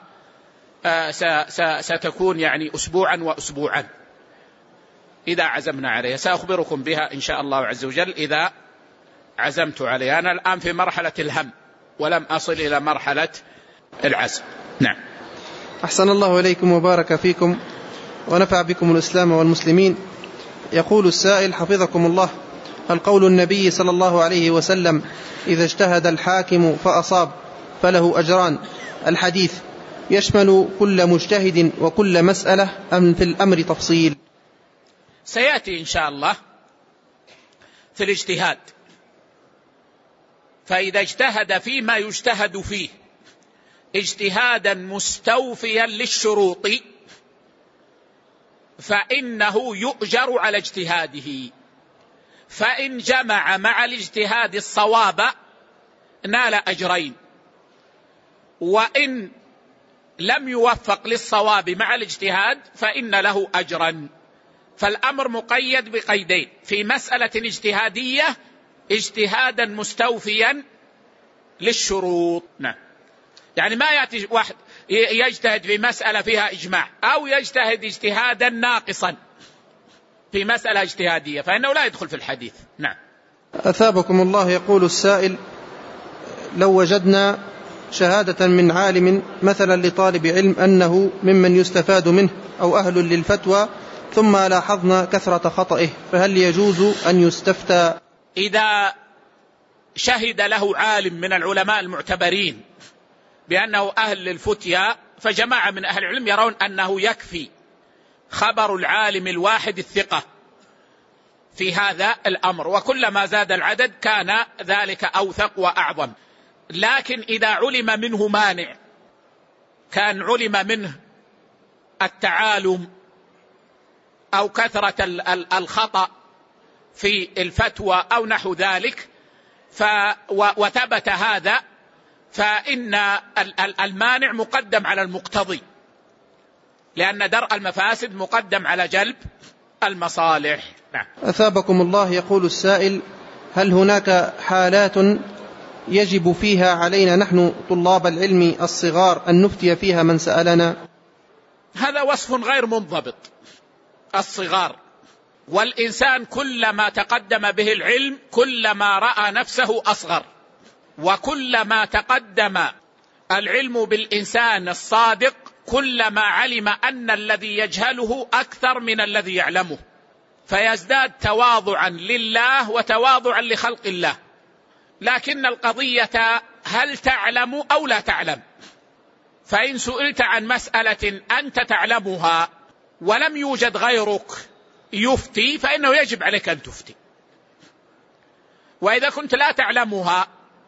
ستكون يعني أسبوعا وأسبوعا. إذا عزمنا عليها سأخبركم بها إن شاء الله عز وجل إذا عزمت عليها. أنا الآن في مرحلة الهم ولم أصل إلى مرحلة العزم. نعم. أحسن الله إليكم وبارك فيكم ونفع بكم الإسلام والمسلمين. يقول السائل حفظكم الله: هل قول النبي صلى الله عليه وسلم إذا اجتهد الحاكم فأصاب فله أجران الحديث يشمل كل مجتهد وكل مسألة أم في الأمر تفصيل؟ سيأتي إن شاء الله في الاجتهاد. فإذا اجتهد فيما يجتهد فيه اجتهادا مستوفيا للشروط فإنه يؤجر على اجتهاده. فإن جمع مع الاجتهاد الصواب نال أجرين، وإن لم يوفق للصواب مع الاجتهاد فإن له أجرا. فالأمر مقيد بقيدين: في مسألة اجتهادية اجتهادا مستوفيا للشروط. نعم. يعني ما يأتي واحد يجتهد في مسألة فيها إجماع أو يجتهد اجتهادا ناقصا في مسألة اجتهادية فإنه لا يدخل في الحديث. نعم. أثابكم الله. يقول السائل: لو وجدنا شهادة من عالم مثلا لطالب علم أنه ممن يستفاد منه أو أهل للفتوى، ثم لاحظنا كثرة خطئه، فهل يجوز أن يستفتى؟ إذا شهد له عالم من العلماء المعتبرين بأنه أهل للفتيا، فجماعة من أهل العلم يرون أنه يكفي خبر العالم الواحد الثقة في هذا الأمر، وكلما زاد العدد كان ذلك أوثق وأعظم. لكن إذا علم منه مانع، كان علم منه التعالم أو كثرة الخطأ في الفتوى أو نحو ذلك، وثبت هذا، فإن المانع مقدم على المقتضي، لأن درء المفاسد مقدم على جلب المصالح. نعم. أثابكم الله. يقول السائل: هل هناك حالات يجب فيها علينا نحن طلاب العلم الصغار أن نفتي فيها من سألنا؟ هذا وصف غير منضبط. الصغار، والإنسان كلما تقدم به العلم كلما رأى نفسه أصغر، وكلما تقدم العلم بالإنسان الصادق كلما علم أن الذي يجهله أكثر من الذي يعلمه، فيزداد تواضعا لله وتواضعا لخلق الله. لكن القضية هل تعلم أو لا تعلم؟ فإن سئلت عن مسألة أنت تعلمها ولم يوجد غيرك يفتي، فإنه يجب عليك أن تفتي. وإذا كنت لا تعلمها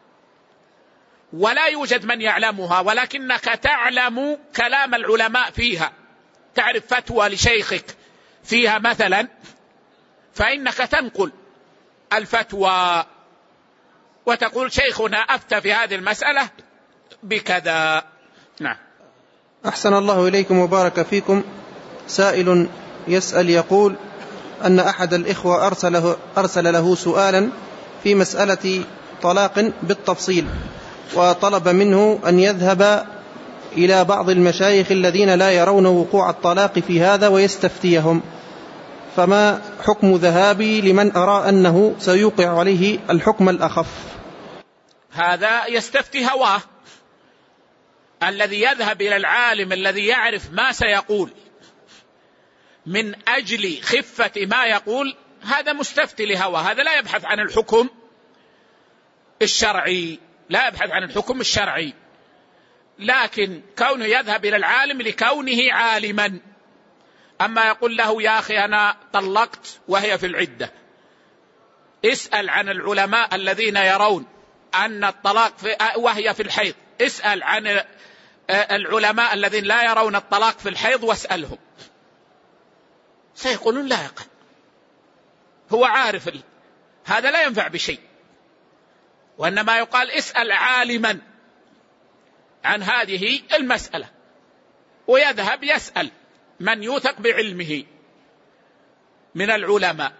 ولا يوجد من يعلمها ولكنك تعلم كلام العلماء فيها، تعرف فتوى لشيخك فيها مثلا، فإنك تنقل الفتوى وتقول شيخنا أفتى في هذه المسألة بكذا. نعم. أحسن الله إليكم وبارك فيكم. سائل يسأل يقول أن أحد الإخوة أرسل له سؤالا في مسألة طلاق بالتفصيل، وطلب منه أن يذهب إلى بعض المشايخ الذين لا يرون وقوع الطلاق في هذا ويستفتيهم، فما حكم ذهابي لمن أرى أنه سيوقع عليه الحكم الأخف؟ هذا يستفتي هواه. الذي يذهب إلى العالم الذي يعرف ما سيقول من أجل خفة ما يقول، هذا مستفتي لهواه، هذا لا يبحث عن الحكم الشرعي، لا يبحث عن الحكم الشرعي. لكن كونه يذهب إلى العالم لكونه عالما. أما يقول له يا أخي أنا طلقت وهي في العدة، اسأل عن العلماء الذين يرون أن الطلاق وهي في الحيض، اسأل عن العلماء الذين لا يرون الطلاق في الحيض واسألهم، سيقولون لا يقل، هو عارف هذا لا ينفع بشيء. وإنما يقال اسأل عالما عن هذه المسألة، ويذهب يسأل من يوثق بعلمه من العلماء،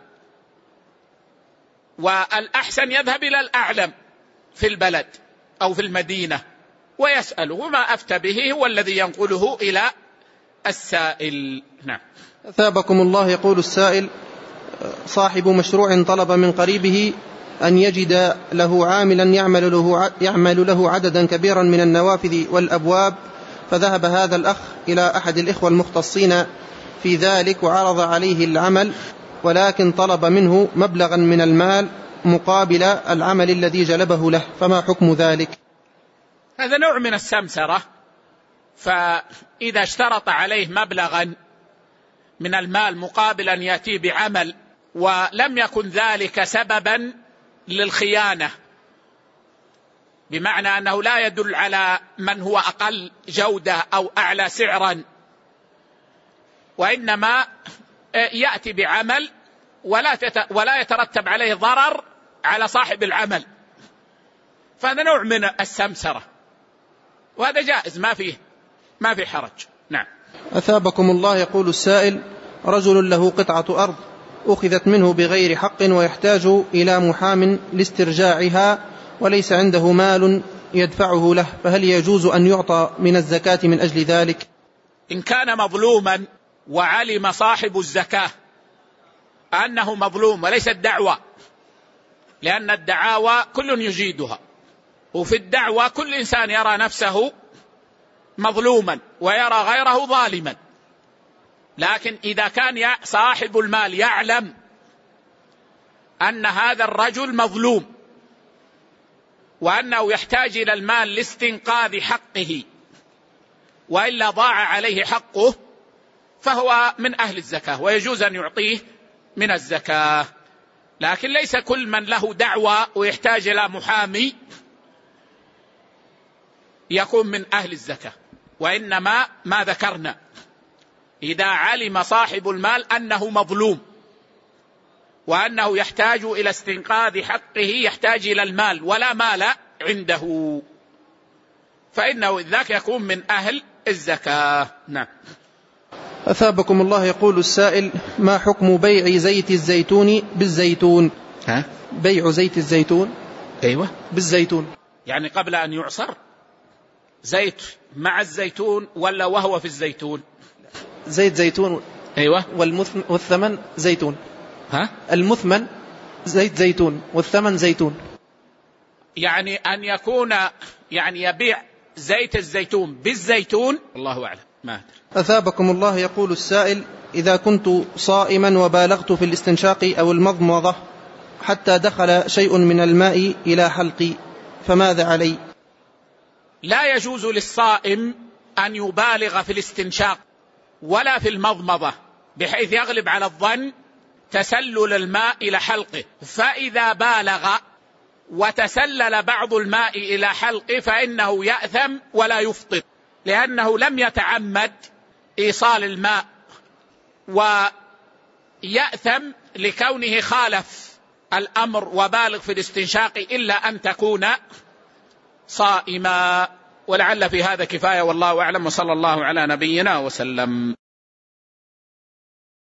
والأحسن يذهب إلى الأعلم في البلد أو في المدينة ويسأله، وما أفتى به هو الذي ينقله إلى السائل. نعم. أثابكم الله. يقول السائل: صاحب مشروع طلب من قريبه أن يجد له عاملا يعمل له عددا كبيرا من النوافذ والأبواب، فذهب هذا الأخ إلى أحد الإخوة المختصين في ذلك وعرض عليه العمل، ولكن طلب منه مبلغا من المال مقابل العمل الذي جلبه له، فما حكم ذلك؟ هذا نوع من السمسرة. فإذا اشترط عليه مبلغا من المال مقابل أن يأتي بعمل ولم يكن ذلك سببا للخيانة، بمعنى أنه لا يدل على من هو أقل جودة أو أعلى سعرا، وإنما يأتي بعمل ولا يترتب عليه ضرر على صاحب العمل، فهذا نوع من السمسرة، وهذا جائز ما في حرج. نعم. أثابكم الله. يقول السائل: رجل له قطعة أرض أخذت منه بغير حق ويحتاج إلى محام لاسترجاعها وليس عنده مال يدفعه له، فهل يجوز أن يعطى من الزكاة من أجل ذلك؟ إن كان مظلوما وعلم صاحب الزكاة أنه مظلوم وليس الدعوة لأن الدعاوى كل يجيدها، وفي الدعوة كل إنسان يرى نفسه مظلوما ويرى غيره ظالما، لكن إذا كان صاحب المال يعلم أن هذا الرجل مظلوم وأنه يحتاج إلى المال لاستنقاذ حقه وإلا ضاع عليه حقه، فهو من أهل الزكاة ويجوز أن يعطيه من الزكاة. لكن ليس كل من له دعوة ويحتاج إلى محامي يكون من أهل الزكاة، وإنما ما ذكرنا إذا علم صاحب المال أنه مظلوم وأنه يحتاج إلى استنقاذ حقه، يحتاج إلى المال ولا مال عنده، فإنه ذاك يكون من أهل الزكاة. نعم. أثابكم الله. يقول السائل: ما حكم بيع زيت الزيتون بالزيتون؟ بيع زيت الزيتون أيوة بالزيتون، يعني قبل أن يعصر زيت مع الزيتون ولا وهو في الزيتون؟ زيت زيتون. أيوة. والثمن زيتون. المثمن زيت زيتون والثمن زيتون. يعني أن يكون يعني يبيع زيت الزيتون بالزيتون، الله أعلم، ما أدري. أثابكم الله. يقول السائل: إذا كنت صائما وبالغت في الاستنشاق أو المضمضة حتى دخل شيء من الماء إلى حلقي فماذا علي؟ لا يجوز للصائم أن يبالغ في الاستنشاق ولا في المضمضة بحيث يغلب على الظن تسلل الماء إلى حلقه، فإذا بالغ وتسلل بعض الماء إلى حلقه فإنه يأثم ولا يفطر، لأنه لم يتعمد إيصال الماء، ويأثم لكونه خالف الأمر وبالغ في الاستنشاق إلا أن تكون صائما. ولعل في هذا كفاية، والله أعلم، وصلى الله على نبينا وسلم.